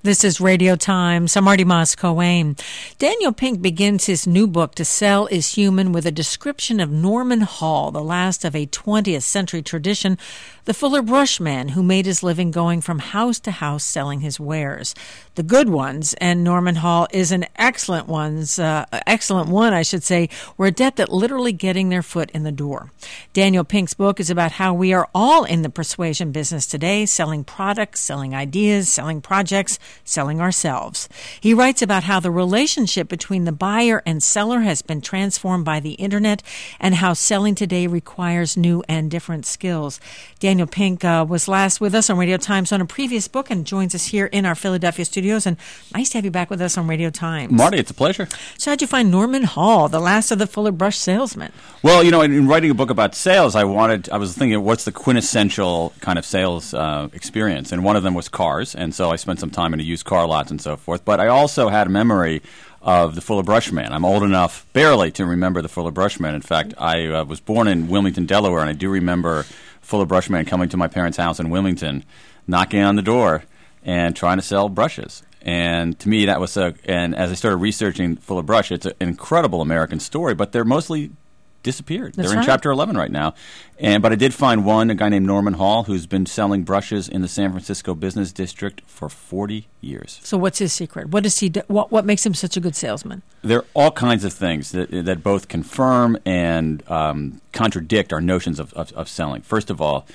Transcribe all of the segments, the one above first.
This is Radio Times. I'm Marty Moss-Coane. Daniel Pink begins his new book, To Sell is Human, with a description of Norman Hall, the last of a 20th century tradition, the Fuller Brush man who made his living going from house to house selling his wares. The good ones, and Norman Hall is an excellent one, were adept at literally getting their foot in the door. Daniel Pink's book is about how we are all in the persuasion business today, selling products, selling ideas, selling projects, selling ourselves. He writes about how the relationship between the buyer and seller has been transformed by the internet and how selling today requires new and different skills. Daniel Pink was last with us on Radio Times on a previous book and joins us here in our Philadelphia studios. And nice to have you back with us on Radio Times. Marty, it's a pleasure. So how'd you find Norman Hall, the last of the Fuller Brush salesmen? Well, in writing a book about sales, I was thinking, what's the quintessential kind of sales experience? And one of them was cars, and so I spent some time in a used car lots and so forth. But I also had a memory of the Fuller Brush man. I'm old enough barely to remember the Fuller Brush man. In fact, I was born in Wilmington, Delaware, and I do remember Fuller Brush man coming to my parents' house in Wilmington, knocking on the door and trying to sell brushes. And to me, that was and as I started researching Fuller Brush, it's an incredible American story, but they're mostly disappeared. They're in Chapter 11 right now. But I did find a guy named Norman Hall, who's been selling brushes in the San Francisco business district for 40 years. So what's his secret? What does he do? What makes him such a good salesman? There are all kinds of things that both confirm and contradict our notions of selling. First of all,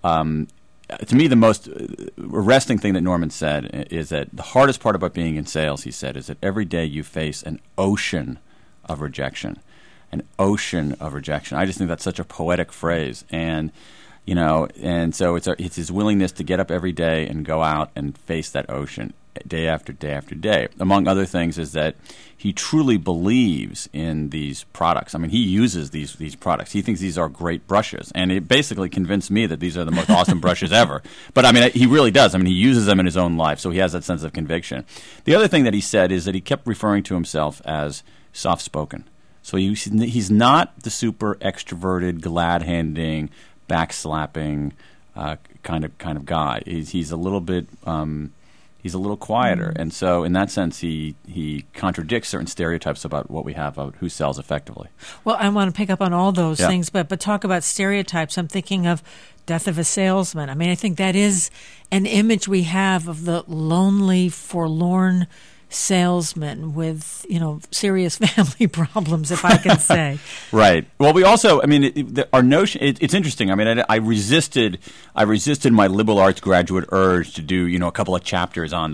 to me, the most arresting thing that Norman said is that the hardest part about being in sales, he said, is that every day you face an ocean of rejection. An ocean of rejection. I just think that's such a poetic phrase, and so it's his willingness to get up every day and go out and face that ocean day after day after day. Among other things, is that he truly believes in these products. I mean, he uses these products. He thinks these are great brushes, and it basically convinced me that these are the most awesome brushes ever. But I mean, he really does. I mean, he uses them in his own life, so he has that sense of conviction. The other thing that he said is that he kept referring to himself as soft-spoken. So he's not the super extroverted, glad-handing, backslapping kind of guy. He's a little bit he's a little quieter, and so in that sense, he contradicts certain stereotypes about what we have of who sells effectively. Well, I want to pick up on all those things, but talk about stereotypes. I'm thinking of Death of a Salesman. I mean, I think that is an image we have of the lonely, forlorn salesman with, serious family problems, if I can say. Right. Well, we also, I mean, our notion, it's interesting. I mean, I resisted my liberal arts graduate urge to do, a couple of chapters on the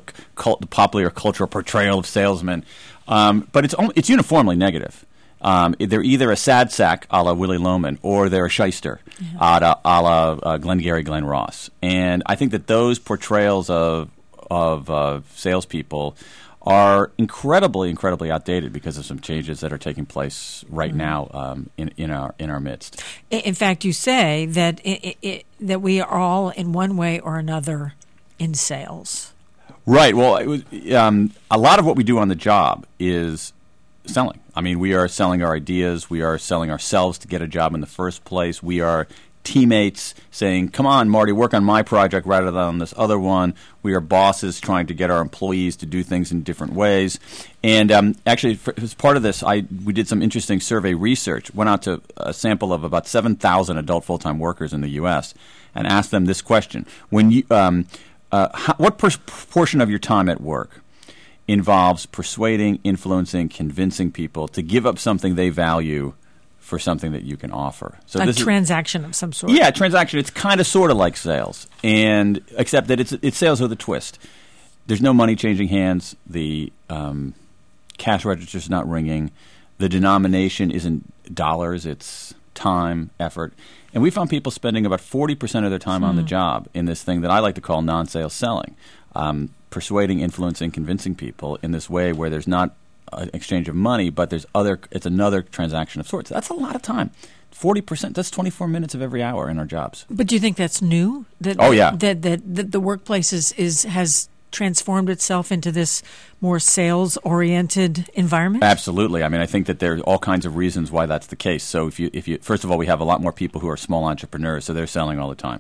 popular cultural portrayal of salesmen. But it's uniformly negative. They're either a sad sack a la Willy Loman or they're a shyster a la Glengarry Glen Ross. And I think that those portrayals of salespeople are incredibly outdated because of some changes that are taking place right now in our midst. In fact, you say that that we are all in one way or another in sales. Right. Well, a lot of what we do on the job is selling. I mean, we are selling our ideas. We are selling ourselves to get a job in the first place. We are teammates saying, come on, Marty, work on my project rather than on this other one. We are bosses trying to get our employees to do things in different ways. And actually, as part of this, we did some interesting survey research, went out to a sample of about 7,000 adult full-time workers in the U.S. and asked them this question. What proportion of your time at work involves persuading, influencing, convincing people to give up something they value for something that you can offer? So a transaction of some sort. Yeah, transaction. It's kind of sort of like sales, and except that it's sales with a twist. There's no money changing hands. The cash register's not ringing. The denomination isn't dollars. It's time, effort. And we found people spending about 40% of their time on the job in this thing that I like to call non-sales selling, persuading, influencing, convincing people in this way where there's not an exchange of money, but it's another transaction of sorts. That's a lot of time. 40%, that's 24 minutes of every hour in our jobs. But do you think that's new? Yeah. That the workplace has transformed itself into this more sales-oriented environment? Absolutely. I mean, I think that there are all kinds of reasons why that's the case. So if you first of all, we have a lot more people who are small entrepreneurs, so they're selling all the time.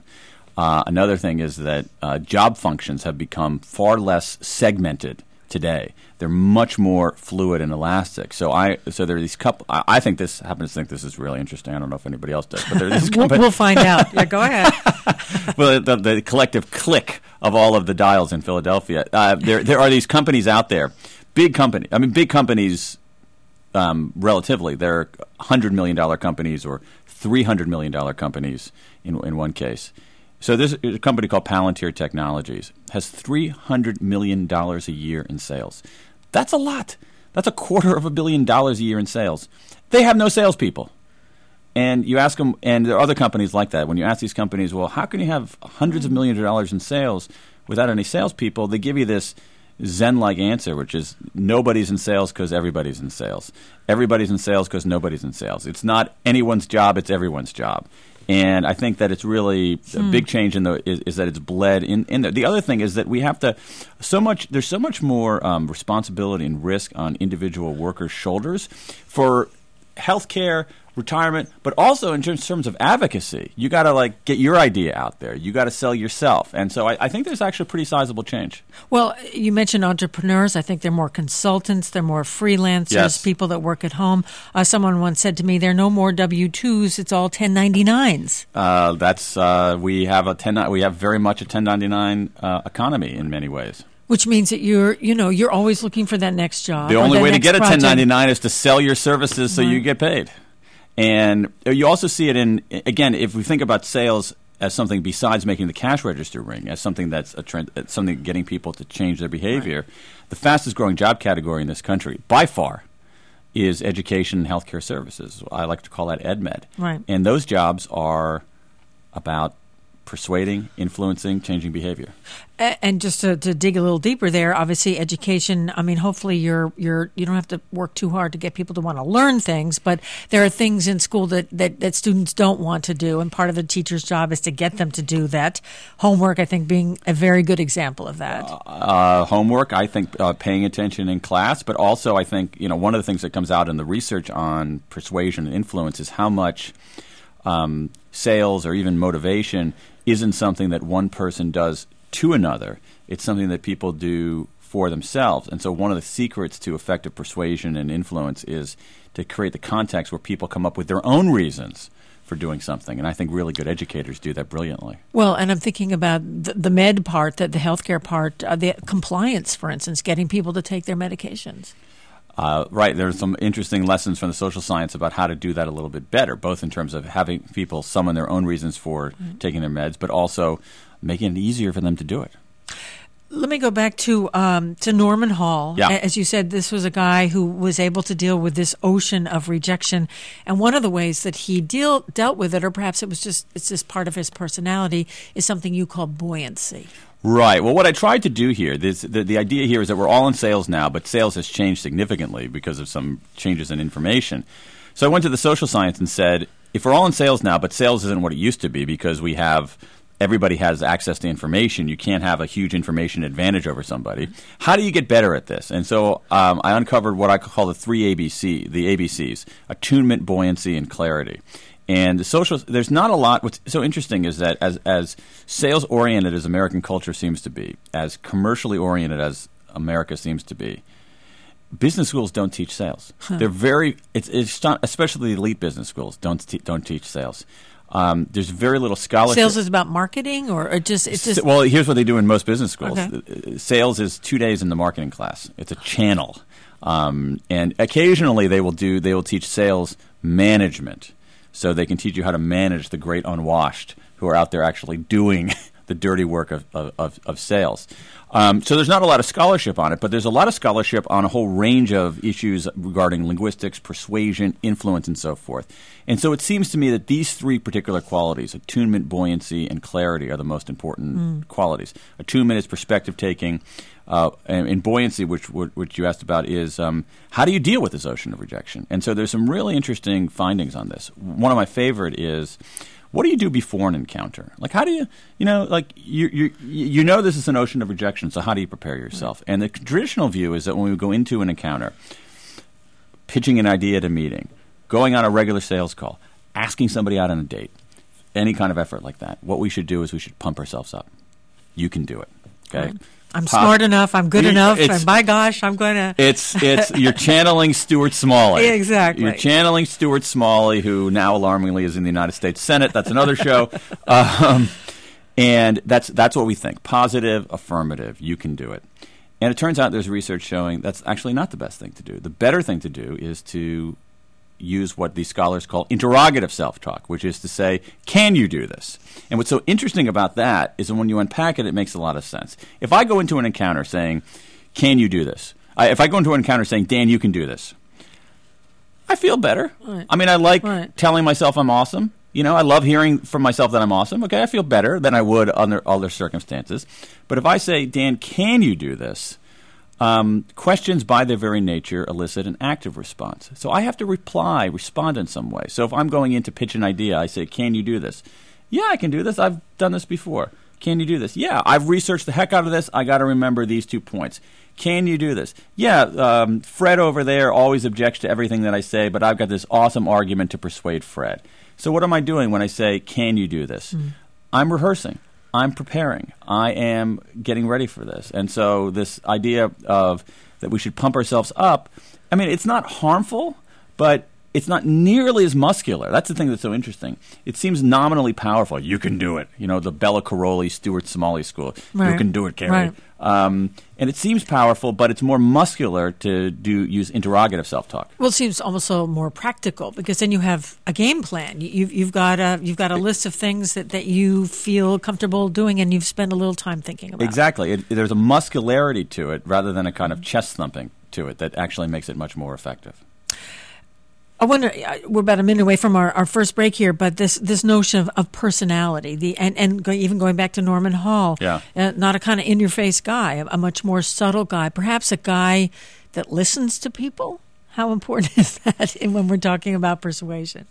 Another thing is that job functions have become far less segmented today. They're much more fluid and elastic. So there are these couple. I think this happens to think this is really interesting. I don't know if anybody else does, but there are these we'll find out. Yeah, go ahead. Well, the collective click of all of the dials in Philadelphia. There are these companies out there, big companies. Relatively, they're $100 million companies or $300 million companies in one case. So there's a company called Palantir Technologies, has $300 million a year in sales. That's a lot. That's $250 million a year in sales. They have no salespeople. And you ask them, and there are other companies like that. When you ask these companies, well, how can you have hundreds of millions of dollars in sales without any salespeople? They give you this Zen-like answer, which is nobody's in sales because everybody's in sales. Everybody's in sales because nobody's in sales. It's not anyone's job, it's everyone's job. And I think that it's really a big change is that it's bled in there. The other thing is that we have to there's so much more responsibility and risk on individual workers' shoulders for healthcare, retirement, but also in terms of advocacy. You got to get your idea out there. You got to sell yourself. And so I think there's actually a pretty sizable change. Well, you mentioned entrepreneurs. I think they're more consultants. They're more freelancers, yes. People that work at home. Someone once said to me, there are no more W-2s. It's all 1099s. We have very much a 1099 economy in many ways. Which means that you're always looking for that next job. The only way to get a 1099 is to sell your services so you get paid. And you also see it again, if we think about sales as something besides making the cash register ring, as something that's a trend, something getting people to change their behavior, the fastest growing job category in this country, by far, is education and healthcare services. I like to call that EdMed. Right. And those jobs are about persuading, influencing, changing behavior. And just to dig a little deeper there, obviously education, I mean, hopefully you don't have to work too hard to get people to want to learn things, but there are things in school that students don't want to do, and part of the teacher's job is to get them to do that. Homework, I think, being a very good example of that. Homework, I think, paying attention in class, but also I think, one of the things that comes out in the research on persuasion and influence is how much sales or even motivation isn't something that one person does to another. It's something that people do for themselves. And so one of the secrets to effective persuasion and influence is to create the context where people come up with their own reasons for doing something. And I think really good educators do that brilliantly. Well, and I'm thinking about the med part, the healthcare part, the compliance, for instance, getting people to take their medications. Right. There's some interesting lessons from the social science about how to do that a little bit better, both in terms of having people summon their own reasons for taking their meds, but also making it easier for them to do it. Let me go back to Norman Hall. Yeah. As you said, this was a guy who was able to deal with this ocean of rejection. And one of the ways that he dealt with it, or perhaps it's just part of his personality, is something you call buoyancy. Right. Well, what I tried to do here, the idea here is that we're all in sales now, but sales has changed significantly because of some changes in information. So I went to the social science and said, if we're all in sales now, but sales isn't what it used to be because everybody has access to information, you can't have a huge information advantage over somebody. How do you get better at this? And so I uncovered what I call the ABCs, attunement, buoyancy, and clarity. And there's not a lot. What's so interesting is that as sales-oriented as American culture seems to be, as commercially-oriented as America seems to be, business schools don't teach sales. They're especially the elite business schools don't teach sales. There's very little scholarship. Sales is about marketing, or it's just. Well, here's what they do in most business schools. Okay. Sales is 2 days in the marketing class. It's a channel, and occasionally they will teach sales management. So they can teach you how to manage the great unwashed who are out there actually doing the dirty work of sales. So there's not a lot of scholarship on it, but there's a lot of scholarship on a whole range of issues regarding linguistics, persuasion, influence, and so forth. And so it seems to me that these three particular qualities, attunement, buoyancy, and clarity, are the most important qualities. Attunement is perspective taking. And buoyancy, which you asked about, is how do you deal with this ocean of rejection? And so there's some really interesting findings on this. One of my favorite is, what do you do before an encounter? Like, how do you this is an ocean of rejection, so how do you prepare yourself? And the traditional view is that when we go into an encounter, pitching an idea at a meeting, going on a regular sales call, asking somebody out on a date, any kind of effort like that, what we should do is we should pump ourselves up. You can do it. Okay. I'm smart enough. I'm good enough. And by gosh, I'm going to. It's you're channeling Stuart Smalley. Exactly. You're channeling Stuart Smalley, who now alarmingly is in the United States Senate. That's another show. And that's what we think. Positive, affirmative. You can do it. And it turns out there's research showing that's actually not the best thing to do. The better thing to do is to use what these scholars call interrogative self-talk, which is to say, can you do this? And what's so interesting about that is that when you unpack it, it makes a lot of sense. If I go into an encounter saying, can you do this? If I go into an encounter saying, Dan, you can do this, I feel better. Right. I mean, I like telling myself I'm awesome. You know, I love hearing from myself that I'm awesome. Okay, I feel better than I would under other circumstances. But if I say, Dan, can you do this? Questions by their very nature elicit an active response. So I have to respond in some way. So if I'm going in to pitch an idea, I say, can you do this? Yeah, I can do this. I've done this before. Can you do this? Yeah, I've researched the heck out of this. I got to remember these 2 points. Can you do this? Yeah, Fred over there always objects to everything that I say, but I've got this awesome argument to persuade Fred. So what am I doing when I say, can you do this? I'm rehearsing. I'm preparing. I am getting ready for this. And so this idea of that we should pump ourselves up, I mean, it's not harmful, but it's not nearly as muscular. That's the thing that's so interesting. It seems nominally powerful. You can do it. You know, the Bella Caroli, Stuart Smalley school. Right. You can do it, Carrie. Right. And it seems powerful, but it's more muscular to use interrogative self-talk. Well, it seems also more practical because then you have a game plan. You've got a list of things that you feel comfortable doing, and you've spent a little time thinking about. Exactly. There's a muscularity to it rather than a kind of chest thumping to it that actually makes it much more effective. I wonder, we're about a minute away from our first break here, but this notion of personality, even going back to Norman Hall, not a kind of in-your-face guy, a much more subtle guy, perhaps a guy that listens to people. How important is that when we're talking about persuasion?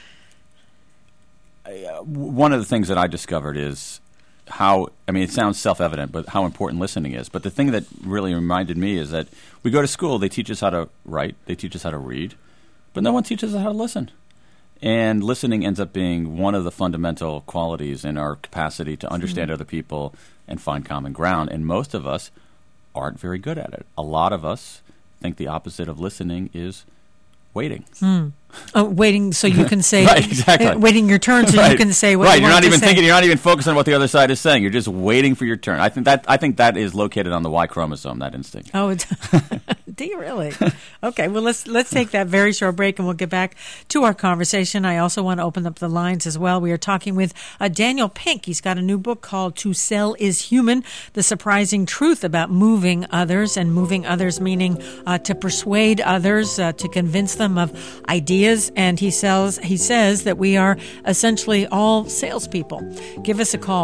One of the things that I discovered is it sounds self-evident, but how important listening is. But the thing that really reminded me is that we go to school, they teach us how to write, they teach us how to read, but no one teaches us how to listen. And listening ends up being one of the fundamental qualities in our capacity to understand other people and find common ground. And most of us aren't very good at it. A lot of us think the opposite of listening is waiting. Waiting so you can say right, exactly. Waiting your turn so you can say what you want to say. You're not even thinking. You're not even focused on what the other side is saying. You're just waiting for your turn. I think that is located on the Y chromosome. That instinct. Oh, do you really? Okay. Well, let's take that very short break, and we'll get back to our conversation. I also want to open up the lines as well. We are talking with Daniel Pink. He's got a new book called "To Sell Is Human: The Surprising Truth About Moving Others," and moving others meaning to persuade others, to convince them of ideas. And he says that we are essentially all salespeople. Give us a call,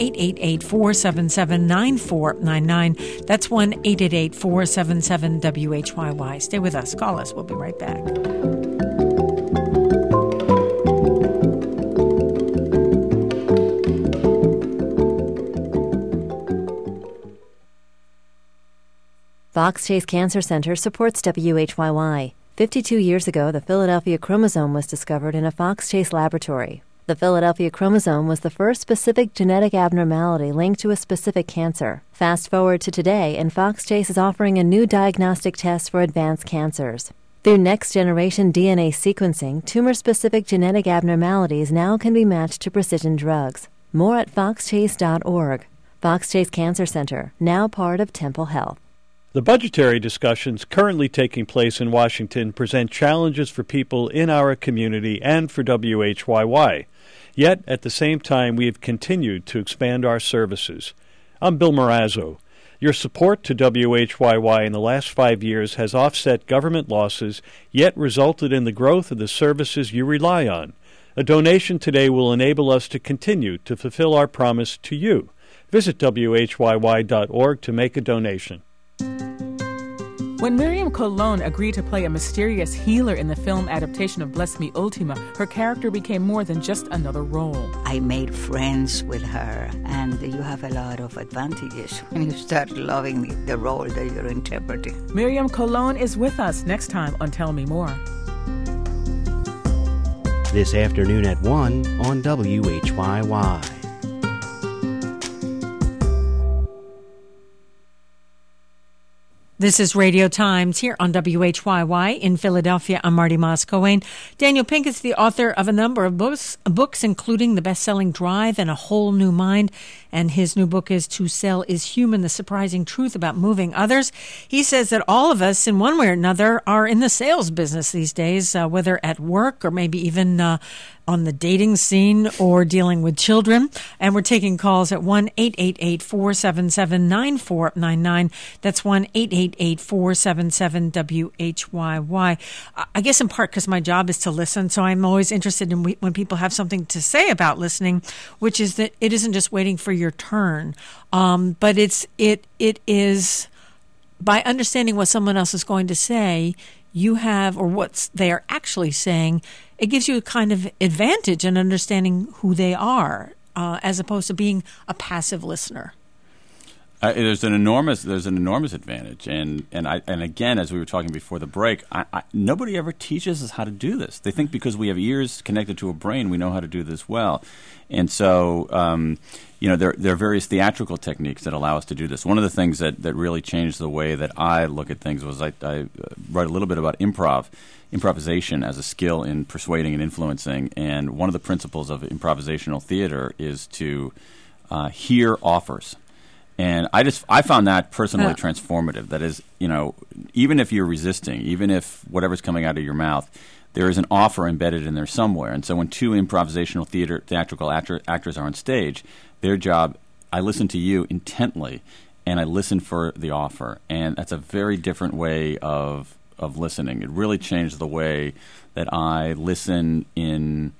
1-888-477-9499. That's 1-888-477-WHYY. Stay with us. Call us. We'll be right back. Fox Chase Cancer Center supports WHYY. 52 years ago, the Philadelphia chromosome was discovered in a Fox Chase laboratory. The Philadelphia chromosome was the first specific genetic abnormality linked to a specific cancer. Fast forward to today, and Fox Chase is offering a new diagnostic test for advanced cancers. Through next-generation DNA sequencing, tumor-specific genetic abnormalities now can be matched to precision drugs. More at foxchase.org. Fox Chase Cancer Center, now part of Temple Health. The budgetary discussions currently taking place in Washington present challenges for people in our community and for WHYY. Yet, at the same time, we have continued to expand our services. I'm Bill Morazzo. Your support to WHYY in the last 5 years has offset government losses, yet resulted in the growth of the services you rely on. A donation today will enable us to continue to fulfill our promise to you. Visit WHYY.org to make a donation. When Miriam Colon agreed to play a mysterious healer in the film adaptation of Bless Me Ultima, her character became more than just another role. I made friends with her, and you have a lot of advantages when you start loving the role that you're interpreting. Miriam Colon is with us next time on Tell Me More. This afternoon at 1 on WHYY. This is Radio Times here on WHYY in Philadelphia. I'm Marty Moss-Cohen. Daniel Pink is the author of a number of books, including the best-selling Drive and A Whole New Mind. And his new book is To Sell is Human, The Surprising Truth About Moving Others. He says that all of us, in one way or another, are in the sales business these days, whether at work or maybe even on the dating scene or dealing with children. And we're taking calls at 1-888-477-9499. That's 1-888-477-WHYY. I guess in part because my job is to listen, so I'm always interested in when people have something to say about listening, which is that it isn't just waiting for your turn, but it is by understanding what someone else is going to say, you have, or what they are actually saying, it gives you a kind of advantage in understanding who they are, as opposed to being a passive listener. There's an enormous advantage, and again, as we were talking before the break, nobody ever teaches us how to do this. They think because we have ears connected to a brain, we know how to do this well, and so there are various theatrical techniques that allow us to do this. One of the things that really changed the way that I look at things was I wrote a little bit about improvisation as a skill in persuading and influencing, and one of the principles of improvisational theater is to hear offers. And I found that personally transformative. That is, even if you're resisting, even if whatever's coming out of your mouth, there is an offer embedded in there somewhere. And so when two improvisational theatrical actors are on stage, their job, I listen to you intently, and I listen for the offer. And that's a very different way of listening. It really changed the way that I listen in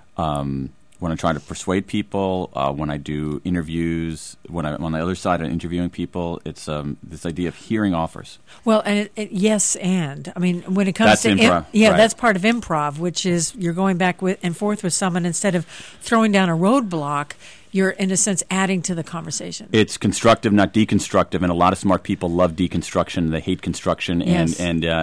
when I'm trying to persuade people, when I do interviews, when I'm on the other side of interviewing people, it's this idea of hearing offers. Well, and yes, and I mean, when it comes that's to improv, right. That's part of improv, which is you're going back and forth with someone instead of throwing down a roadblock. You're, in a sense, adding to the conversation. It's constructive, not deconstructive, and a lot of smart people love deconstruction. They hate construction, yes.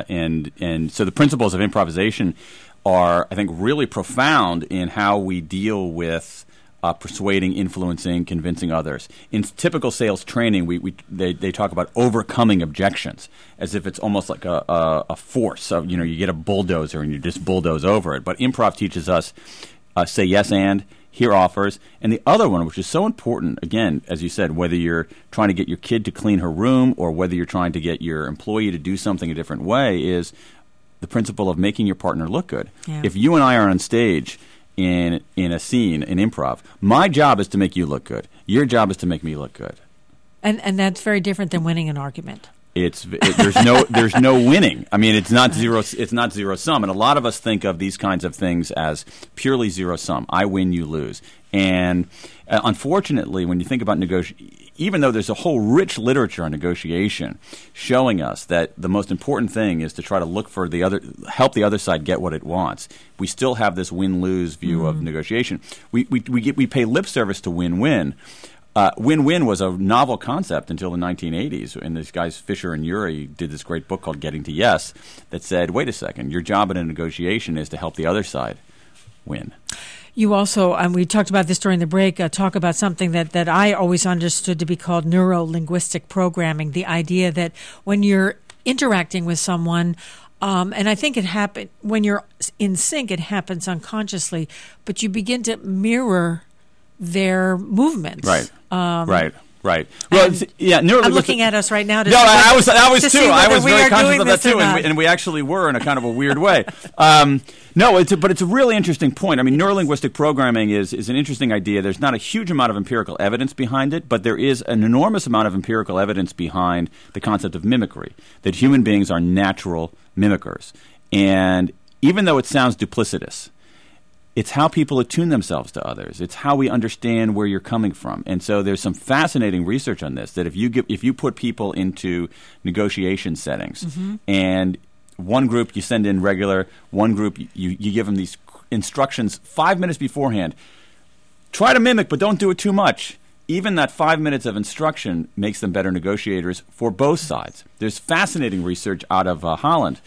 and so the principles of improvisation are, I think, really profound in how we deal with persuading, influencing, convincing others. In typical sales training, they talk about overcoming objections as if it's almost like a force. So, you get a bulldozer and you just bulldoze over it. But improv teaches us say yes and, hear offers. And the other one, which is so important, again, as you said, whether you're trying to get your kid to clean her room or whether you're trying to get your employee to do something a different way, is the principle of making your partner look good. Yeah. If you and I are on stage in a scene, in improv, my job is to make you look good. Your job is to make me look good. And that's very different than winning an argument. There's no winning. I mean, it's not zero sum, and a lot of us think of these kinds of things as purely zero sum. I win, you lose. And unfortunately, when you think about negotiation, even though there's a whole rich literature on negotiation showing us that the most important thing is to try to look for help the other side get what it wants, we still have this win-lose view of negotiation. We pay lip service to win-win. Win-win was a novel concept until the 1980s, and these guys Fisher and Urey did this great book called Getting to Yes that said, wait a second, your job in a negotiation is to help the other side win. You also, we talked about this during the break, talk about something that I always understood to be called neuro-linguistic programming, the idea that when you're interacting with someone, and I think it happens, when you're in sync, it happens unconsciously, but you begin to mirror their movements. Right. Right. Well, I'm looking at us right now. I was too. I was very conscious of that too, and we actually were in a kind of a weird way. But it's a really interesting point. I mean, neurolinguistic programming is an interesting idea. There's not a huge amount of empirical evidence behind it, but there is an enormous amount of empirical evidence behind the concept of mimicry, that human beings are natural mimickers. And even though it sounds duplicitous, it's how people attune themselves to others. It's how we understand where you're coming from. And so there's some fascinating research on this, that if you put people into negotiation settings, and one group you send in regular, one group you give them these instructions 5 minutes beforehand, try to mimic, but don't do it too much. Even that 5 minutes of instruction makes them better negotiators for both sides. There's fascinating research out of Holland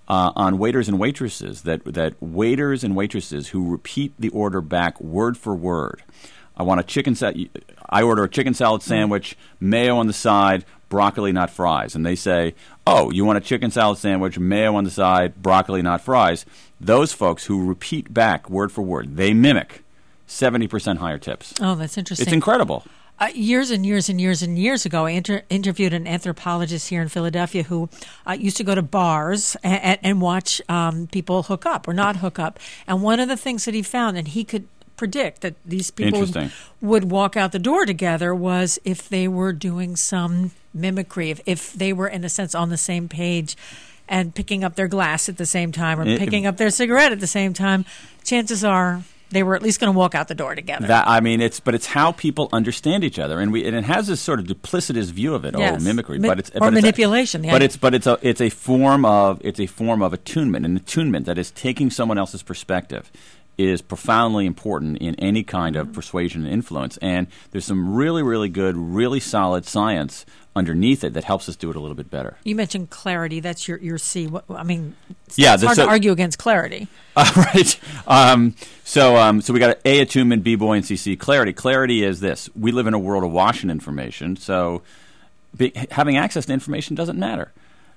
on waiters and waitresses, that waiters and waitresses who repeat the order back word for word. I want a chicken salad. I order a chicken salad sandwich, mayo on the side, broccoli, not fries. And they say, oh, you want a chicken salad sandwich, mayo on the side, broccoli, not fries. Those folks who repeat back word for word, they mimic 70% higher tips. Oh, that's interesting. It's incredible. Years and years and years and years ago, I interviewed an anthropologist here in Philadelphia who used to go to bars and watch people hook up or not hook up. And one of the things that he found, and he could predict that these people would walk out the door together, was if they were doing some mimicry, if they were, in a sense, on the same page and picking up their glass at the same time or picking up their cigarette at the same time, chances are they were at least going to walk out the door together. It's how people understand each other, and it has this sort of duplicitous view of it. Yes. Oh, mimicry, manipulation. It's a form of attunement, and attunement, that is taking someone else's perspective, is profoundly important in any kind of persuasion and influence. And there's some really, really good, really solid science underneath it that helps us do it a little bit better. You mentioned clarity. That's your C. It's hard to argue against clarity. Right. So we got A, attunement, B, buoyancy, C, clarity. Clarity is this. We live in a world of Washington information, so having access to information doesn't matter.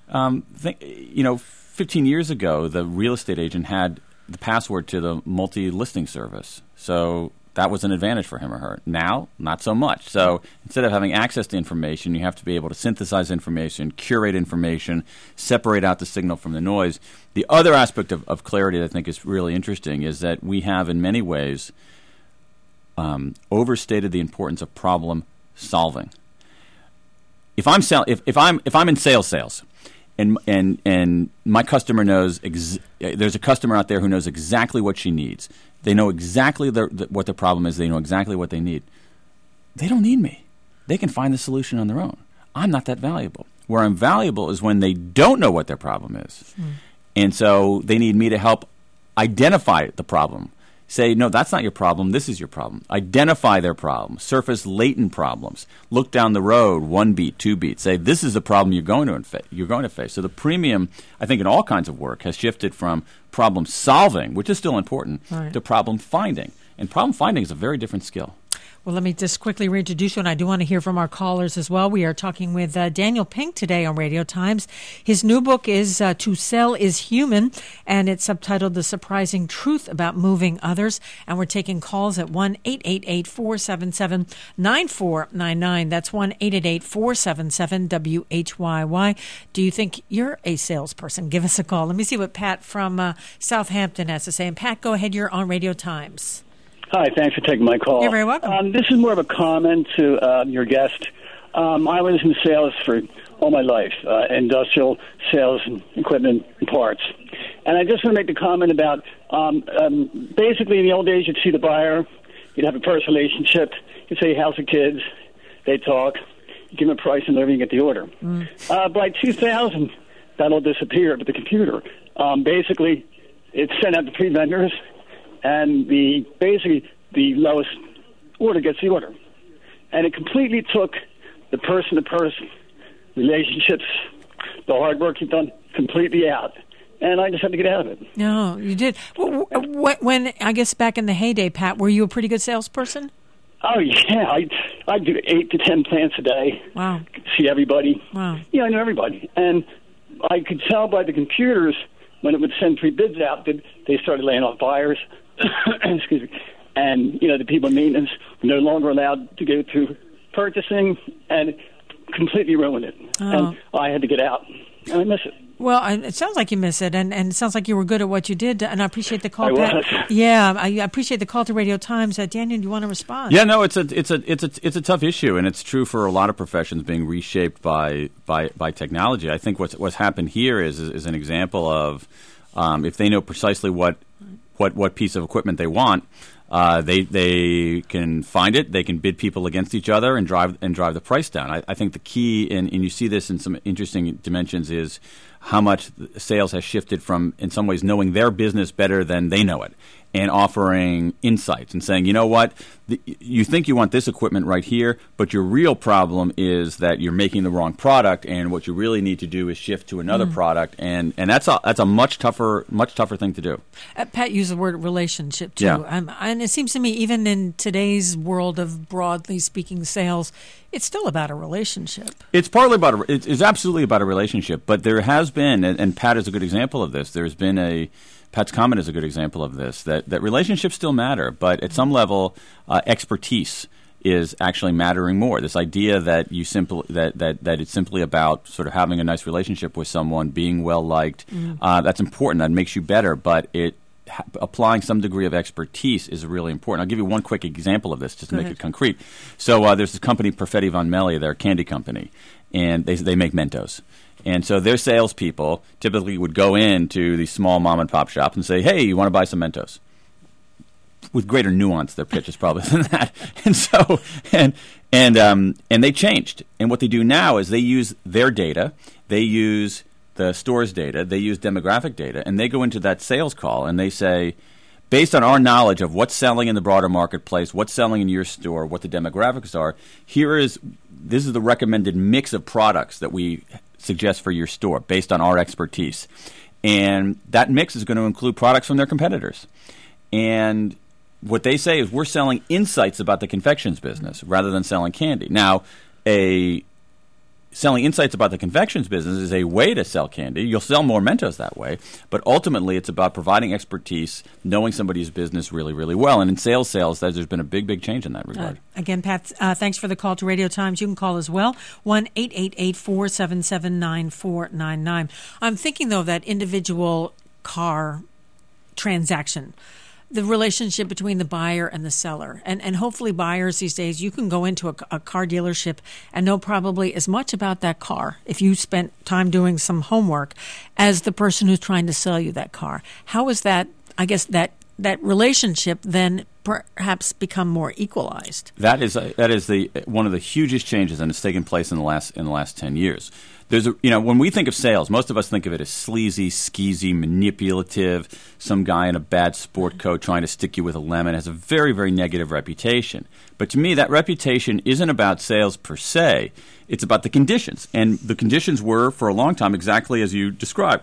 15 years ago, the real estate agent had the password to the multi-listing service. So that was an advantage for him or her. Now, not so much. So instead of having access to information, you have to be able to synthesize information, curate information, separate out the signal from the noise. The other aspect of clarity that I think is really interesting is that we have, in many ways, overstated the importance of problem solving. If I'm in sales, and my customer knows there's a customer out there who knows exactly what she needs. They know exactly what the problem is. They know exactly what they need. They don't need me. They can find the solution on their own. I'm not that valuable. Where I'm valuable is when they don't know what their problem is. And so they need me to help identify the problem. Say, no, that's not your problem. This is your problem. Identify their problem. Surface latent problems. Look down the road, 1 beat, 2 beats. Say, this is the problem you're going to face. So the premium, I think, in all kinds of work has shifted from problem solving, which is still important, to problem finding. And problem finding is a very different skill. Well, let me just quickly reintroduce you, and I do want to hear from our callers as well. We are talking with Daniel Pink today on Radio Times. His new book is To Sell is Human, and it's subtitled The Surprising Truth About Moving Others. And we're taking calls at 1-888-477-9499. That's 1-888-477-WHYY. Do you think you're a salesperson? Give us a call. Let me see what Pat from Southampton has to say. And Pat, go ahead. You're on Radio Times. Hi, thanks for taking my call. You're very welcome. This is more of a comment to your guest. I was in sales for all my life, industrial sales and equipment and parts. And I just want to make the comment about basically in the old days you'd see the buyer, you'd have a first relationship, you'd say, how's the kids? They'd talk, you give them a price and you get the order. By 2000, that all disappeared with the computer. Basically, it's sent out to 3 vendors. And basically the lowest order gets the order. And it completely took the person-to-person relationships, the hard work you've done, completely out. And I just had to get out of it. No, you did. When I guess back in the heyday, Pat, were you a pretty good salesperson? Oh, yeah. I do 8 to 10 plants a day. Wow. See everybody. Wow. Yeah, I knew everybody. And I could tell by the computers when it would send 3 bids out that they started laying off buyers. Excuse me. And, the people in maintenance were no longer allowed to go through purchasing, and it completely ruined it. Oh. And I had to get out, and I miss it. Well, it sounds like you miss it, and it sounds like you were good at what you did, and I appreciate the call. I was. Yeah, I appreciate the call to Radio Times. Daniel, do you want to respond? Yeah, no, it's a tough issue, and it's true for a lot of professions being reshaped by technology. I think what's happened here is an example of if they know precisely what piece of equipment they want, they can find it. They can bid people against each other and drive the price down. I think the key, and you see this in some interesting dimensions, is how much sales has shifted from, in some ways, knowing their business better than they know it. and offering insights and saying, you know what, you think you want this equipment right here, but your real problem is that you're making the wrong product, and what you really need to do is shift to another product, and that's a much tougher thing to do. Pat used the word relationship too, Yeah. and it seems to me even in today's world of broadly speaking sales, it's still about a relationship. It's partly about it's absolutely about a relationship, but there has been, and Pat is a good example of this. There's been Pat's comment is a good example of this, that relationships still matter, but at some level, expertise is actually mattering more. This idea that that it's simply about sort of having a nice relationship with someone, being well liked, that's important. That makes you better, but applying some degree of expertise is really important. I'll give you one quick example of this just to make it concrete. So there's this company, Perfetti Von Melle, they're a candy company, and they make Mentos. And so their salespeople typically would go into these small mom-and-pop shops and say, hey, you want to buy some Mentos? With greater nuance, their pitch is probably than that. And so, and they changed. And what they do now is they use their data, they use the store's data, they use demographic data, and they go into that sales call and they say, based on our knowledge of what's selling in the broader marketplace, what's selling in your store, what the demographics are, this is the recommended mix of products that we suggest for your store based on our expertise. And that mix is going to include products from their competitors. And what they say is we're selling insights about the confections business rather than selling candy. Now, selling insights about the confections business is a way to sell candy. You'll sell more Mentos that way. But ultimately, it's about providing expertise, knowing somebody's business really, really well. And in sales, there's been a big, big change in that regard. Again, Pat, thanks for the call to Radio Times. You can call as well, 1-888-477-9499. I'm thinking, though, that individual car transaction, the relationship between the buyer and the seller. And hopefully buyers these days, you can go into a car dealership and know probably as much about that car, if you spent time doing some homework, as the person who's trying to sell you that car. How is that, I guess, that relationship then perhaps become more equalized? That is one of the hugest changes, and it's taken place in the last 10 years. When we think of sales, most of us think of it as sleazy, skeezy, manipulative, some guy in a bad sport coat trying to stick you with a lemon. It has a very, very negative reputation. But to me, that reputation isn't about sales per se. It's about the conditions. And the conditions were, for a long time, exactly as you described,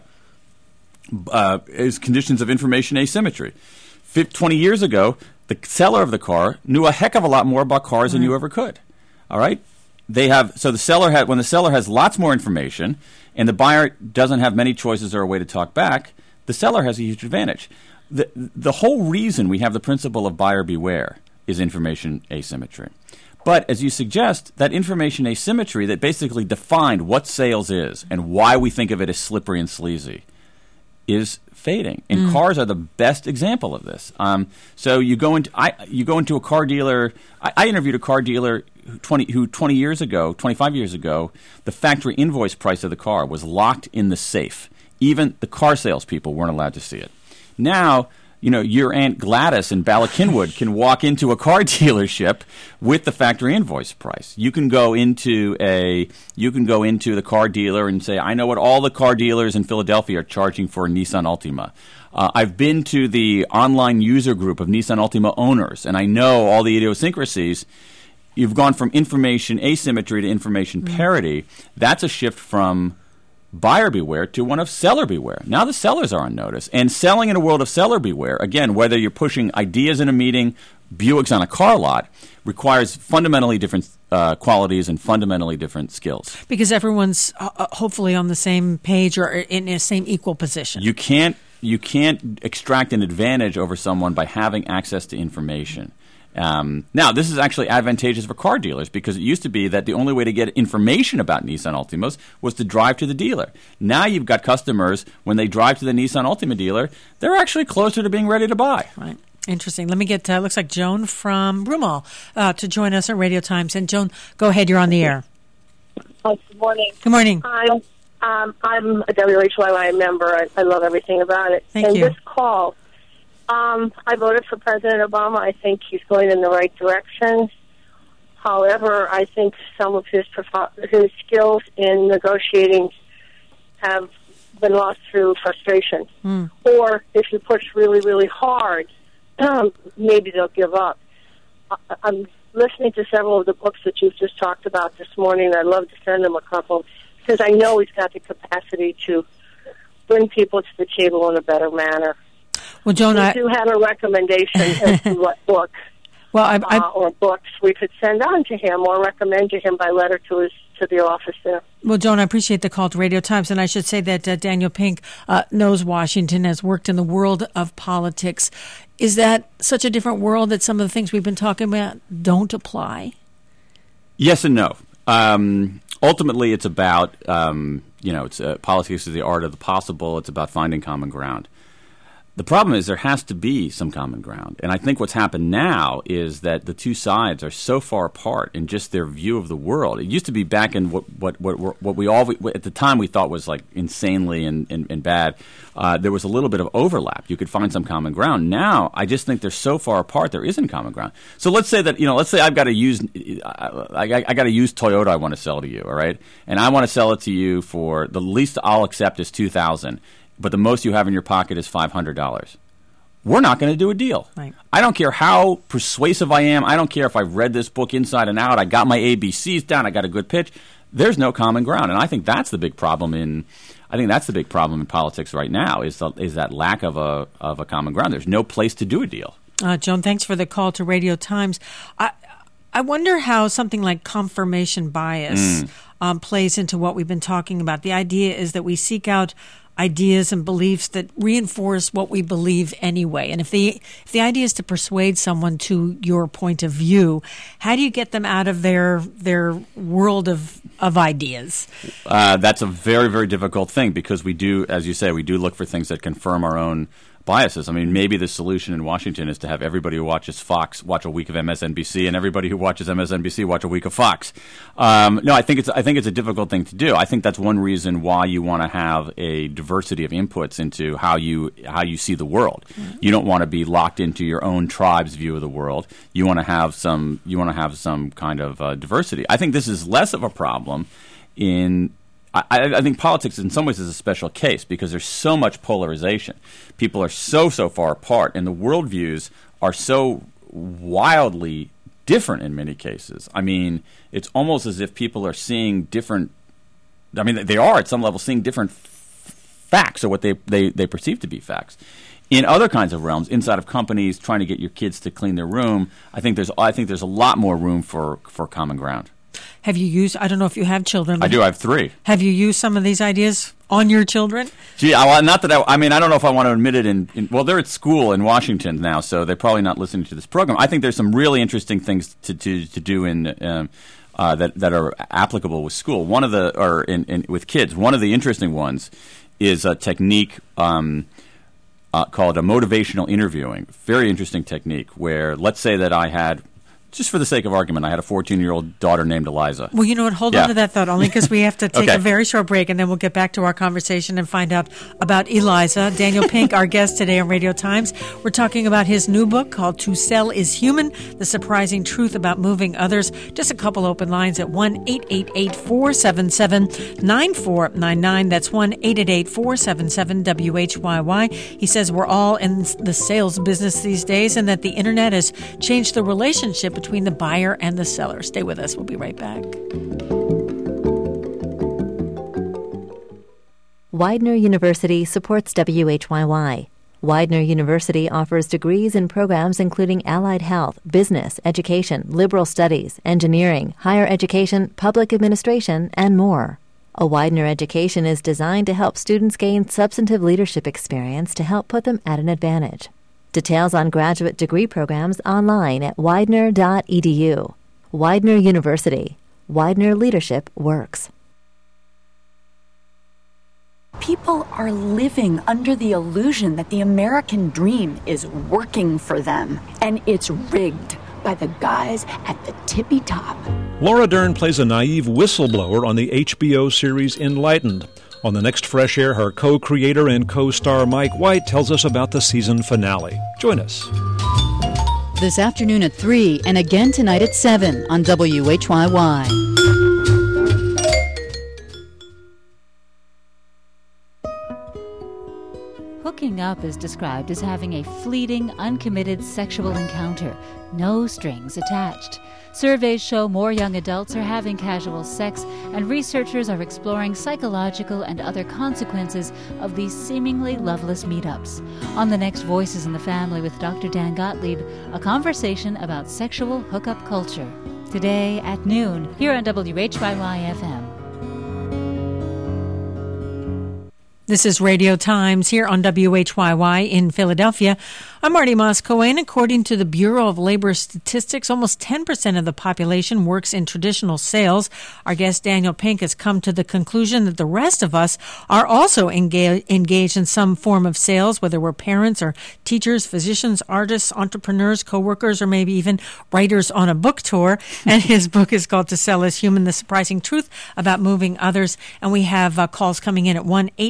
as conditions of information asymmetry. 20 years ago, the seller of the car knew a heck of a lot more about cars than you ever could. All right? When the seller has lots more information and the buyer doesn't have many choices or a way to talk back, the seller has a huge advantage. The whole reason we have the principle of buyer beware is information asymmetry. But as you suggest, that information asymmetry that basically defined what sales is and why we think of it as slippery and sleazy is fading, and cars are the best example of this. So you go into a car dealer. I interviewed a car dealer who 25 years ago, the factory invoice price of the car was locked in the safe. Even the car salespeople weren't allowed to see it. Now, your Aunt Gladys in Bala Cynwyd can walk into a car dealership with the factory invoice price. You can go into the car dealer and say, I know what all the car dealers in Philadelphia are charging for a Nissan Altima. I've been to the online user group of Nissan Altima owners, and I know all the idiosyncrasies. You've gone from information asymmetry to information parity. That's a shift from buyer beware to one of seller beware. Now the sellers are on notice. And selling in a world of seller beware, again, whether you're pushing ideas in a meeting, Buicks on a car lot, requires fundamentally different qualities and fundamentally different skills. Because everyone's hopefully on the same page or in the same equal position. You can't extract an advantage over someone by having access to information. Now, this is actually advantageous for car dealers because it used to be that the only way to get information about Nissan Altimas was to drive to the dealer. Now you've got customers, when they drive to the Nissan Altima dealer, they're actually closer to being ready to buy. Right. Interesting. Let me get, looks like Joan from Broomall to join us at Radio Times. And Joan, go ahead. You're on the air. Oh, good morning. Good morning. I'm a WHYY member. I love everything about it. Thank you. And this call, I voted for President Obama. I think he's going in the right direction. However, I think some of his skills in negotiating have been lost through frustration. Or if you push really, really hard, maybe they'll give up. I'm listening to several of the books that you've just talked about this morning. I'd love to send him a couple because I know he's got the capacity to bring people to the table in a better manner. Well, Joan, we do have a recommendation as to what book or books we could send on to him or recommend to him by letter to the office there. Well, Joan, I appreciate the call to Radio Times, and I should say that Daniel Pink knows Washington, has worked in the world of politics. Is that such a different world that some of the things we've been talking about don't apply? Yes and no. Ultimately, it's about, it's politics is the art of the possible. It's about finding common ground. The problem is there has to be some common ground. And I think what's happened now is that the two sides are so far apart in just their view of the world. It used to be back in what we all, at the time we thought was like insanely and bad. There was a little bit of overlap. You could find some common ground. Now, I just think they're so far apart there isn't common ground. So let's say that, let's say I've got a used Toyota I want to sell to you, all right? And I want to sell it to you for the least I'll accept is $2,000. But the most you have in your pocket is $500. We're not going to do a deal. Right. I don't care how persuasive I am. I don't care if I've read this book inside and out. I got my ABCs down. I got a good pitch. There's no common ground, and I think that's the big problem in politics right now is that lack of a common ground. There's no place to do a deal. Joan, thanks for the call to Radio Times. I wonder how something like confirmation bias plays into what we've been talking about. The idea is that we seek out ideas and beliefs that reinforce what we believe anyway. And if the idea is to persuade someone to your point of view, how do you get them out of their world of ideas? That's a very, very difficult thing because we do, as you say, we do look for things that confirm our own biases. I mean, maybe the solution in Washington is to have everybody who watches Fox watch a week of MSNBC, and everybody who watches MSNBC watch a week of Fox. No, I think it's a difficult thing to do. I think that's one reason why you want to have a diversity of inputs into how you see the world. Mm-hmm. You don't want to be locked into your own tribe's view of the world. You want to have some kind of diversity. I think this is less of a problem in. I think politics in some ways is a special case because there's so much polarization. People are so far apart, and the worldviews are so wildly different in many cases. I mean, it's almost as if people are seeing different – I mean, they are at some level seeing different facts or what they perceive to be facts. In other kinds of realms, inside of companies, trying to get your kids to clean their room, I think there's a lot more room for common ground. Have you used, I don't know if you have children. I do. I have 3. Have you used some of these ideas on your children? Gee, not that I mean, I don't know if I want to admit it well, they're at school in Washington now, so they're probably not listening to this program. I think there's some really interesting things to do in that are applicable with school. With kids. One of the interesting ones is a technique called a motivational interviewing. Very interesting technique where, let's say that I had, just for the sake of argument, I had a 14-year-old daughter named Eliza. Well, you know what? Hold on to that thought, only because we have to take a very short break, and then we'll get back to our conversation and find out about Eliza. Daniel Pink, our guest today on Radio Times. We're talking about his new book called To Sell is Human, The Surprising Truth About Moving Others. Just a couple open lines at 1-888-477-9499. That's 1-888-477-WHYY. He says we're all in the sales business these days and that the Internet has changed the relationship between the buyer and the seller. Stay with us. We'll be right back. Widener University supports WHYY. Widener University offers degrees and programs including allied health, business, education, liberal studies, engineering, higher education, public administration, and more. A Widener education is designed to help students gain substantive leadership experience to help put them at an advantage. Details on graduate degree programs online at widener.edu. Widener University. Widener Leadership Works. People are living under the illusion that the American dream is working for them, and it's rigged by the guys at the tippy top. Laura Dern plays a naive whistleblower on the HBO series Enlightened. On the next Fresh Air, her co-creator and co-star Mike White tells us about the season finale. Join us. This afternoon at 3 and again tonight at 7 on WHYY. Hooking up is described as having a fleeting, uncommitted sexual encounter, no strings attached. Surveys show more young adults are having casual sex, and researchers are exploring psychological and other consequences of these seemingly loveless meetups. On the next Voices in the Family with Dr. Dan Gottlieb, a conversation about sexual hookup culture. Today at noon, here on WHYY-FM. This is Radio Times here on WHYY in Philadelphia. I'm Marty Moss-Cohen. According to the Bureau of Labor Statistics, almost 10% of the population works in traditional sales. Our guest Daniel Pink has come to the conclusion that the rest of us are also engaged in some form of sales, whether we're parents or teachers, physicians, artists, entrepreneurs, co-workers, or maybe even writers on a book tour. And his book is called To Sell Is Human, The Surprising Truth About Moving Others. And we have calls coming in at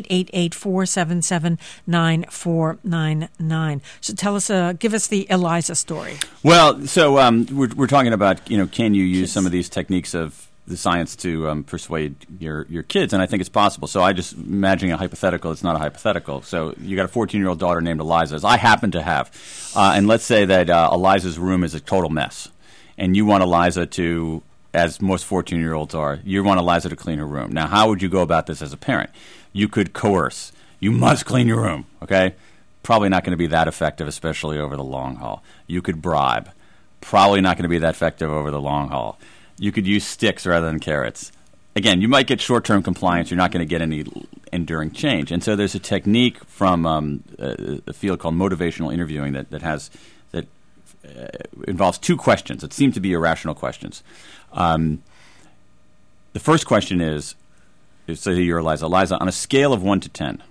1-888-477-9499. So tell us, give us the Eliza story. Well, so we're talking about, can you use some of these techniques of the science to persuade your kids? And I think it's possible. So I just imagining a hypothetical. It's not a hypothetical. So you got a 14-year-old daughter named Eliza, as I happen to have. And let's say that Eliza's room is a total mess. And you want Eliza to, as most 14-year-olds are, you want Eliza to clean her room. Now, how would you go about this as a parent? You could coerce. You must clean your room, okay? Probably not going to be that effective, especially over the long haul. You could bribe. Probably not going to be that effective over the long haul. You could use sticks rather than carrots. Again, you might get short-term compliance. You're not going to get any enduring change. And so there's a technique from a field called motivational interviewing that involves two questions that seem to be irrational questions. The first question is, say you're Eliza. Eliza, on a scale of 1 to 10,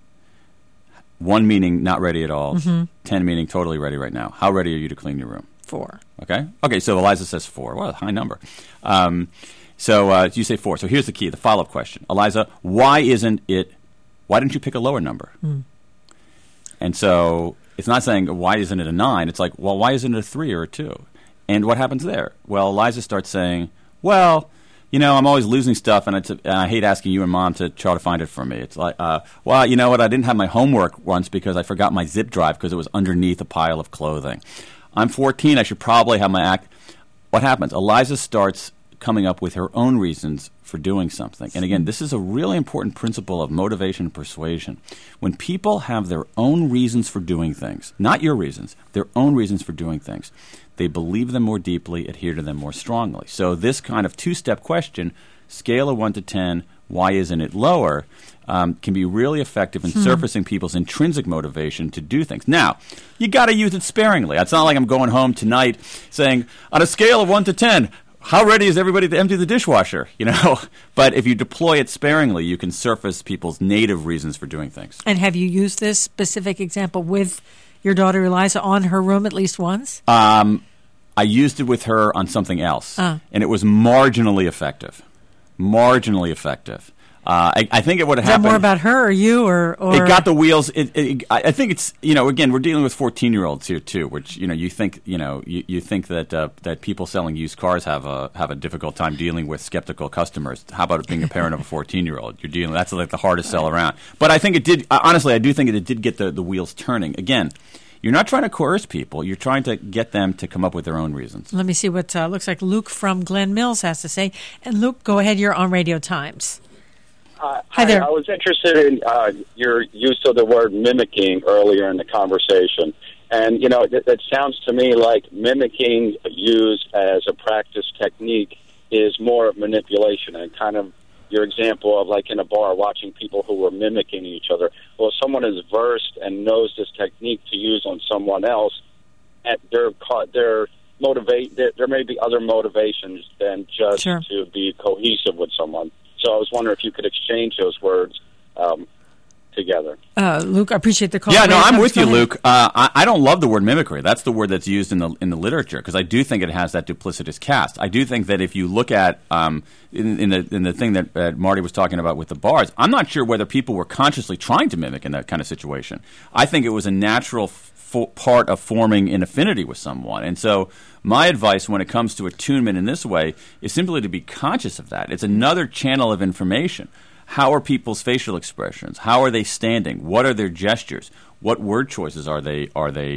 1 meaning not ready at all, 10 meaning totally ready right now, how ready are you to clean your room? 4. Okay, so Eliza says 4. Well, high number. So you say 4. So here's the key, the follow-up question. Eliza, why didn't you pick a lower number? And so it's not saying, why isn't it a 9? It's like, well, why isn't it a 3 or a 2? And what happens there? Well, Eliza starts saying, well, I'm always losing stuff, and I hate asking you and Mom to try to find it for me. It's like, well, you know what? I didn't have my homework once because I forgot my zip drive because it was underneath a pile of clothing. I'm 14. I should probably have my act. What happens? Eliza starts coming up with her own reasons for doing something. And again, this is a really important principle of motivation and persuasion. When people have their own reasons for doing things, not your reasons, their own reasons for doing things, they believe them more deeply, adhere to them more strongly. So this kind of two-step question, scale of 1 to 10, why isn't it lower, can be really effective in surfacing people's intrinsic motivation to do things. Now, you got to use it sparingly. It's not like I'm going home tonight saying, on a scale of 1 to 10, how ready is everybody to empty the dishwasher? But if you deploy it sparingly, you can surface people's native reasons for doing things. And have you used this specific example with your daughter Eliza on her room at least once? I used it with her on something else, and it was marginally effective. Marginally effective. I think it would have happened. Is that more about her or you, or it got the wheels? I think it's again, we're dealing with 14-year-olds here too, which you think you think that people selling used cars have a difficult time dealing with skeptical customers. How about being a parent of a 14-year-old? That's like the hardest sell around. But I think it did. Honestly, I do think it did get the wheels turning again. You're not trying to coerce people. You're trying to get them to come up with their own reasons. Let me see what looks like Luke from Glen Mills has to say. And Luke, go ahead. You're on Radio Times. Hi there. I was interested in your use of the word mimicking earlier in the conversation. And, that sounds to me like mimicking used as a practice technique is more of manipulation and kind of your example of like in a bar watching people who were mimicking each other. Well, if someone is versed and knows this technique to use on someone else, there may be other motivations than just to be cohesive with someone. So I was wondering if you could exchange those words together. Luke, I appreciate the call. Yeah, no, I'm with you, Luke. I don't love the word mimicry. That's the word that's used in the literature because I do think it has that duplicitous cast. I do think that if you look at in the thing that Marty was talking about with the bars, I'm not sure whether people were consciously trying to mimic in that kind of situation. I think it was a natural part of forming an affinity with someone. And so my advice when it comes to attunement in this way is simply to be conscious of that. It's another channel of information. How are people's facial expressions? How are they standing? What are their gestures? What word choices are they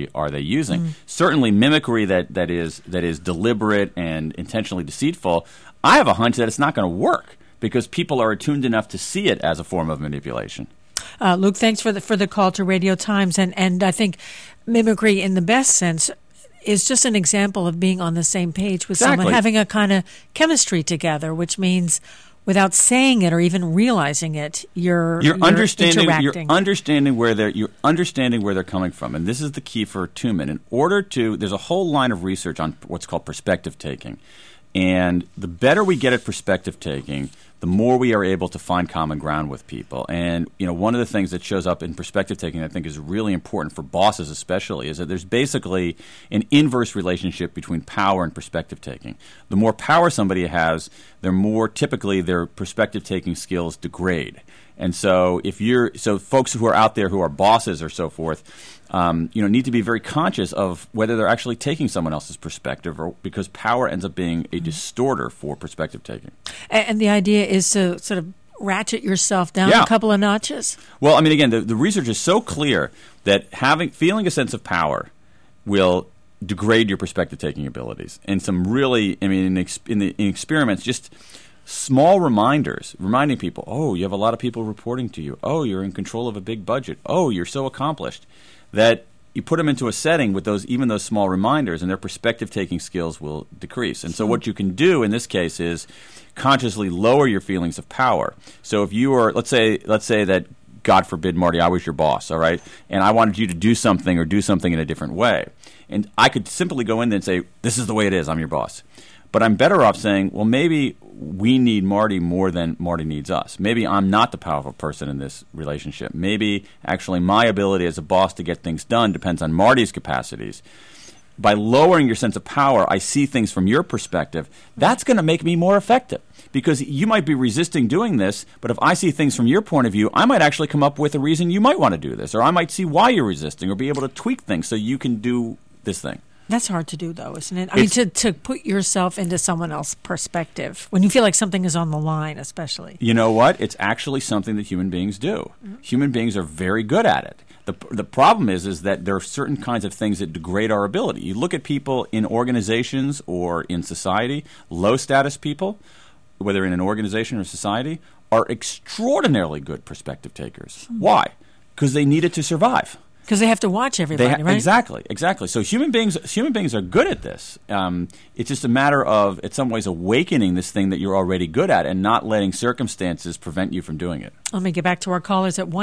using? Certainly, mimicry that is deliberate and intentionally deceitful. I have a hunch that it's not going to work because people are attuned enough to see it as a form of manipulation. Luke, thanks for the call to Radio Times, and I think mimicry, in the best sense, is just an example of being on the same page with someone, having a kind of chemistry together, which means without saying it or even realizing it, you're understanding interacting. You're understanding where they're coming from, and this is the key for attunement. In order to, there's a whole line of research on what's called perspective taking, and the better we get at perspective taking, the more we are able to find common ground with people. And one of the things that shows up in perspective taking, I think, is really important for bosses, especially, is that there's basically an inverse relationship between power and perspective taking. The more power somebody has, the more typically their perspective taking skills degrade. And so, folks who are out there who are bosses or so forth, need to be very conscious of whether they're actually taking someone else's perspective, or because power ends up being a distorter for perspective taking. And the idea is to sort of ratchet yourself down a couple of notches. Well, I mean, again, the research is so clear that feeling a sense of power will degrade your perspective taking abilities. And some really, in experiments, just small reminders, reminding people, oh, you have a lot of people reporting to you. Oh, you're in control of a big budget. Oh, you're so accomplished. That you put them into a setting with even those small reminders, and their perspective-taking skills will decrease. And so what you can do in this case is consciously lower your feelings of power. So if you are, let's say that, God forbid, Marty, I was your boss, all right, and I wanted you to do something in a different way. And I could simply go in there and say, this is the way it is, I'm your boss. But I'm better off saying, well, maybe we need Marty more than Marty needs us. Maybe I'm not the powerful person in this relationship. Maybe actually my ability as a boss to get things done depends on Marty's capacities. By lowering your sense of power, I see things from your perspective. That's going to make me more effective because you might be resisting doing this, but if I see things from your point of view, I might actually come up with a reason you might want to do this, or I might see why you're resisting or be able to tweak things so you can do this thing. That's hard to do, though, isn't it? I mean, to put yourself into someone else's perspective when you feel like something is on the line, especially. You know what? It's actually something that human beings do. Mm-hmm. Human beings are very good at it. The problem is that there are certain kinds of things that degrade our ability. You look at people in organizations or in society, low-status people, whether in an organization or society, are extraordinarily good perspective takers. Mm-hmm. Why? Because they need it to survive. Because they have to watch everybody, right? Exactly. So human beings are good at this. It's just a matter of, in some ways, awakening this thing that you're already good at and not letting circumstances prevent you from doing it. Let me get back to our callers at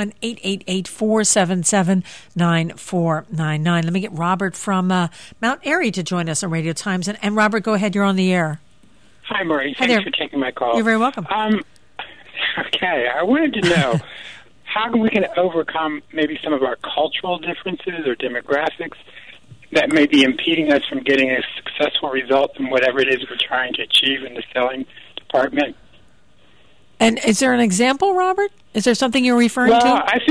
1-888-477-9499. Let me get Robert from Mount Airy to join us on Radio Times. And Robert, go ahead. You're on the air. Hi, Marie. Thanks for taking my call. You're very welcome. Okay. I wanted to know how we can overcome maybe some of our cultural differences or demographics that may be impeding us from getting a successful result in whatever it is we're trying to achieve in the selling department. And is there an example, Robert? Is there something you're referring to? Well, I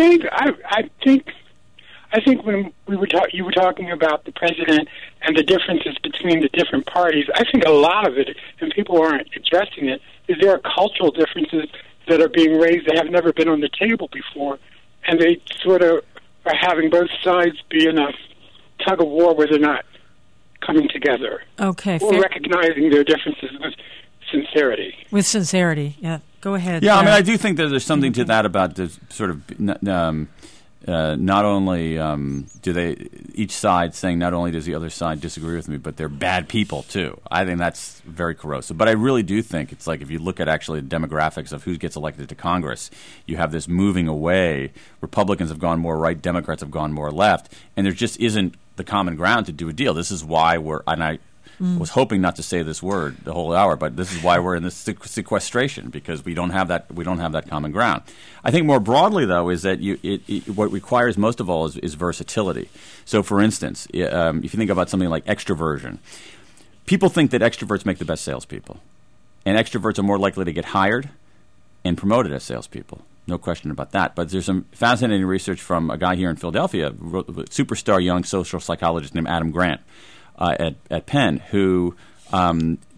think when you were talking about the president and the differences between the different parties, I think a lot of it, and people aren't addressing it, is there are cultural differences that are being raised that have never been on the table before, and they sort of are having both sides be in a tug of war where they're not coming together. Okay. Or recognizing their differences with sincerity. With sincerity, yeah. Go ahead. Yeah, I do think that there's something to that about the sort of not only do they each side saying not only does the other side disagree with me, but they're bad people too. I think that's very corrosive. But I really do think it's like if you look at actually the demographics of who gets elected to Congress, you have this moving away. Republicans have gone more right, Democrats have gone more left, and there just isn't the common ground to do a deal. This is why I was hoping not to say this word the whole hour, but this is why we're in this sequestration, because we don't have that common ground. I think more broadly, though, is that what requires most of all is versatility. So, for instance, if you think about something like extroversion, people think that extroverts make the best salespeople, and extroverts are more likely to get hired and promoted as salespeople. No question about that. But there's some fascinating research from a guy here in Philadelphia, a superstar young social psychologist named Adam Grant. At Penn, who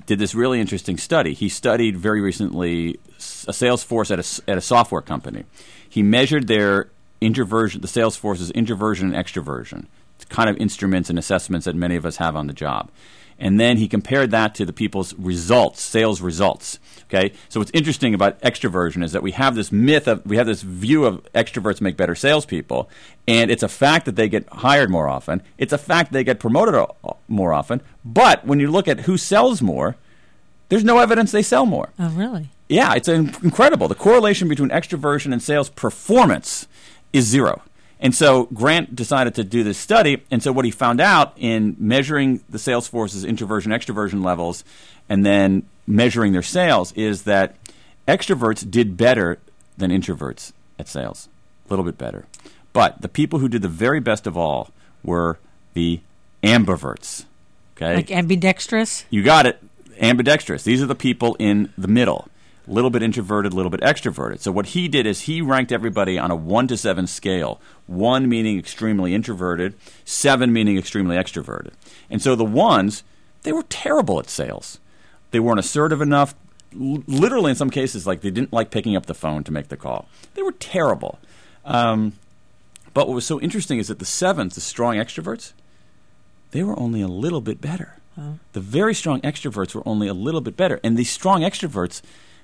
did this really interesting study. He studied very recently a sales force at a software company. He measured their introversion, the sales force's introversion and extroversion, kind of instruments and assessments that many of us have on the job. And then he compared that to the people's results, sales results. Okay, so what's interesting about extroversion is that we have this view of extroverts make better salespeople, and it's a fact that they get hired more often. It's a fact they get promoted more often. But when you look at who sells more, there's no evidence they sell more. Oh, really? Yeah, it's incredible. The correlation between extroversion and sales performance is zero. And so Grant decided to do this study, and so what he found out in measuring the sales force's introversion, extroversion levels, and then measuring their sales is that extroverts did better than introverts at sales, a little bit better. But the people who did the very best of all were the ambiverts. Okay, like ambidextrous? You got it, ambidextrous. These are the people in the middle. A little bit introverted, a little bit extroverted. So what he did is he ranked everybody on a 1 to 7 scale. 1 meaning extremely introverted, 7 meaning extremely extroverted. And so the ones, they were terrible at sales. They weren't assertive enough. Literally in some cases, like they didn't like picking up the phone to make the call. They were terrible. But what was so interesting is that the 7s, the strong extroverts, they were only a little bit better. Oh. The very strong extroverts were only a little bit better. And these strong extroverts,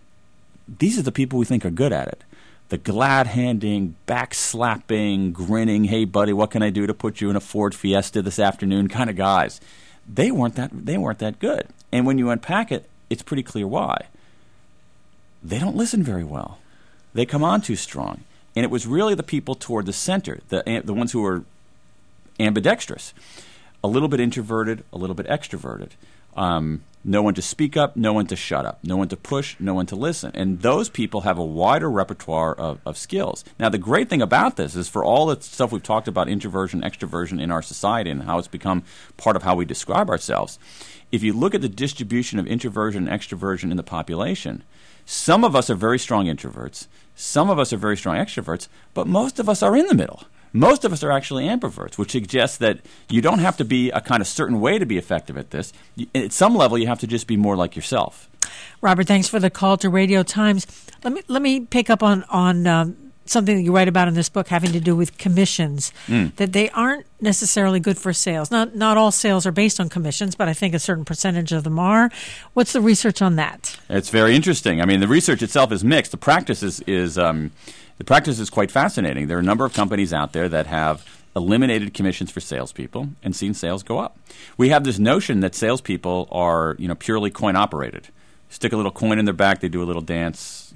these are the people we think are good at it. The glad-handing, back-slapping, grinning, hey, buddy, what can I do to put you in a Ford Fiesta this afternoon kind of guys. They weren't that good. And when you unpack it, it's pretty clear why. They don't listen very well. They come on too strong. And it was really the people toward the center, the ones who were ambidextrous, a little bit introverted, a little bit extroverted. No one to speak up, no one to shut up, no one to push, no one to listen. And those people have a wider repertoire of skills. Now, the great thing about this is for all the stuff we've talked about, introversion, extroversion in our society and how it's become part of how we describe ourselves, if you look at the distribution of introversion and extroversion in the population, some of us are very strong introverts, some of us are very strong extroverts, but most of us are in the middle. Most of us are actually ambiverts, which suggests that you don't have to be a kind of certain way to be effective at this. At some level, you have to just be more like yourself. Robert, thanks for the call to Radio Times. Let me pick up on something that you write about in this book having to do with commissions, that they aren't necessarily good for sales. Not all sales are based on commissions, but I think a certain percentage of them are. What's the research on that? It's very interesting. I mean, the research itself is mixed. The practice is quite fascinating. There are a number of companies out there that have eliminated commissions for salespeople and seen sales go up. We have this notion that salespeople are, purely coin operated. Stick a little coin in their back, they do a little dance,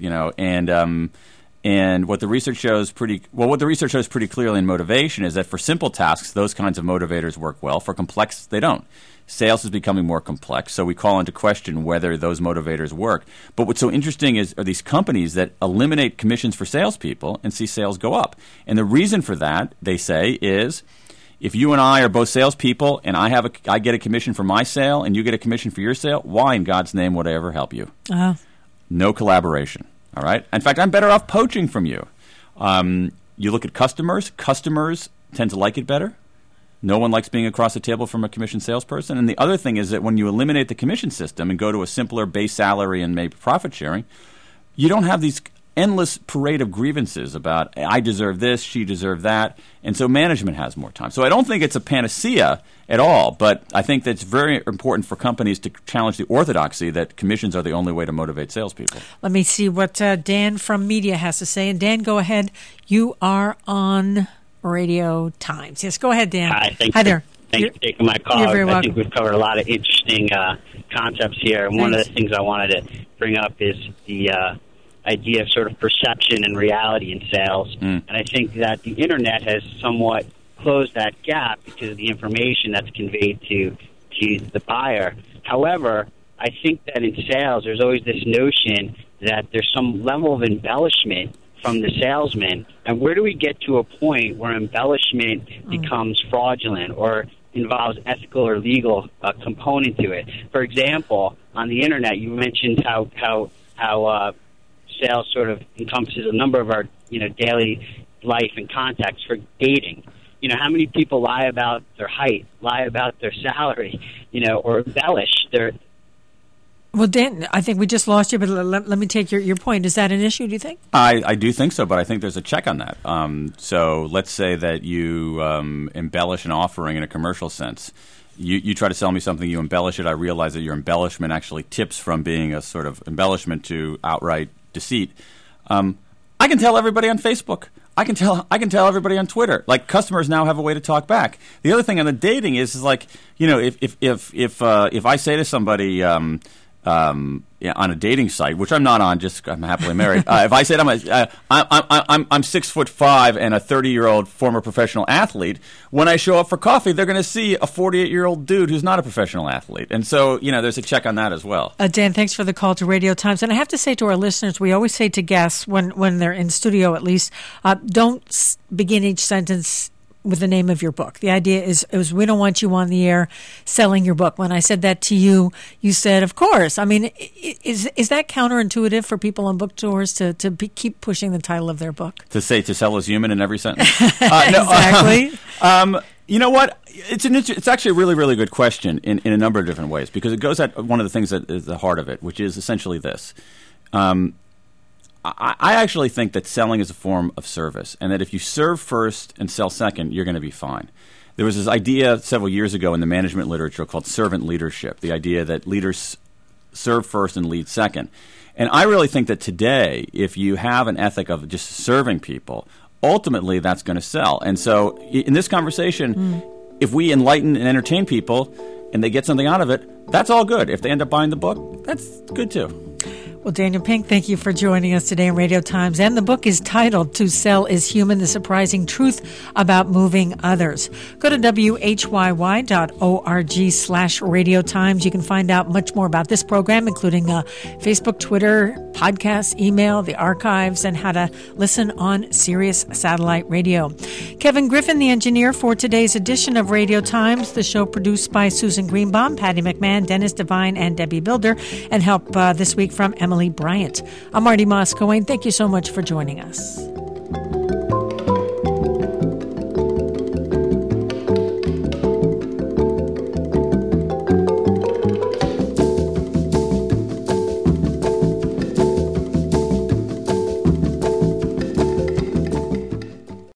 and what the research shows pretty clearly in motivation is that for simple tasks, those kinds of motivators work well. For complex, they don't. Sales is becoming more complex, so we call into question whether those motivators work. But what's so interesting are these companies that eliminate commissions for salespeople and see sales go up. And the reason for that, they say, is if you and I are both salespeople and I get a commission for my sale and you get a commission for your sale, why in God's name would I ever help you? No collaboration. All right. In fact, I'm better off poaching from you. You look at customers. Customers tend to like it better. No one likes being across the table from a commission salesperson. And the other thing is that when you eliminate the commission system and go to a simpler base salary and maybe profit sharing, you don't have these endless parade of grievances about I deserve this, she deserved that, and so management has more time. So I don't think it's a panacea at all, but I think that it's very important for companies to challenge the orthodoxy that commissions are the only way to motivate salespeople. Let me see what Dan from Media has to say. And Dan, go ahead. You are on Radio Times. Yes, go ahead, Dan. Hi there. Thanks for taking my call. You're very welcome. I think we've covered a lot of interesting concepts here. And one of the things I wanted to bring up is the idea of sort of perception and reality in sales. And I think that the Internet has somewhat closed that gap because of the information that's conveyed to the buyer. However, I think that in sales, there's always this notion that there's some level of embellishment from the salesman. And where do we get to a point where embellishment becomes fraudulent or involves ethical or legal component to it? For example, on the Internet, you mentioned how sales sort of encompasses a number of our daily life and context for dating. How many people lie about their height, lie about their salary, or embellish Well, Dan, I think we just lost you, but let me take your point. Is that an issue, do you think? I do think so, but I think there's a check on that. So let's say that you embellish an offering in a commercial sense. You try to sell me something, you embellish it. I realize that your embellishment actually tips from being a sort of embellishment to outright deceit. I can tell everybody on Facebook. I can tell everybody on Twitter. Like, customers now have a way to talk back. The other thing on the dating is like, you know, if I say to somebody on a dating site, which I'm not on, just I'm happily married. If I said I'm 6'5" and a 30-year-old former professional athlete, when I show up for coffee, they're going to see a 48-year-old dude who's not a professional athlete, and so there's a check on that as well. Dan, thanks for the call to Radio Times, and I have to say to our listeners, we always say to guests when they're in studio, at least, don't begin each sentence with the name of your book. The idea is we don't want you on the air selling your book. When I said that to you, you said, of course. I mean, is that counterintuitive for people on book tours to keep pushing the title of their book? To sell as human in every sentence? Exactly. You know what? It's actually a really, really good question in a number of different ways, because it goes at one of the things that is the heart of it, which is essentially this. I actually think that selling is a form of service, and that if you serve first and sell second, you're going to be fine. There was this idea several years ago in the management literature called servant leadership, the idea that leaders serve first and lead second. And I really think that today, if you have an ethic of just serving people, ultimately that's going to sell. And so in this conversation, if we enlighten and entertain people and they get something out of it, that's all good. If they end up buying the book, that's good too. Well, Daniel Pink, thank you for joining us today on Radio Times. And the book is titled To Sell is Human, The Surprising Truth About Moving Others. Go to whyy.org/Radio Times. You can find out much more about this program, including Facebook, Twitter, podcasts, email, the archives, and how to listen on Sirius Satellite Radio. Kevin Griffin, the engineer for today's edition of Radio Times. The show produced by Susan Greenbaum, Patty McMahon, Dennis Devine, and Debbie Builder, and help this week from Emily Bryant. I'm Marty Moscoe. Thank you so much for joining us.